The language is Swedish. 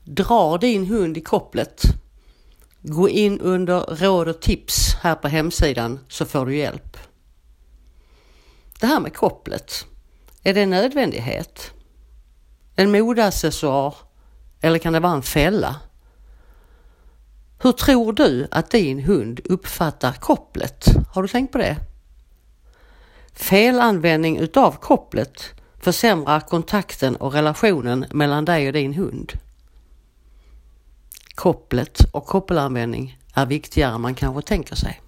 Drar din hund i kopplet? Gå in under råd och tips här på hemsidan så får du hjälp. Det här med kopplet, är det en nödvändighet? En modeaccessoar eller kan det vara en fälla? Hur tror du att din hund uppfattar kopplet? Har du tänkt på det? Felanvändning utav kopplet försämrar kontakten och relationen mellan dig och din hund. Kopplet och koppelanvändning är viktigare än man kanske tänker sig.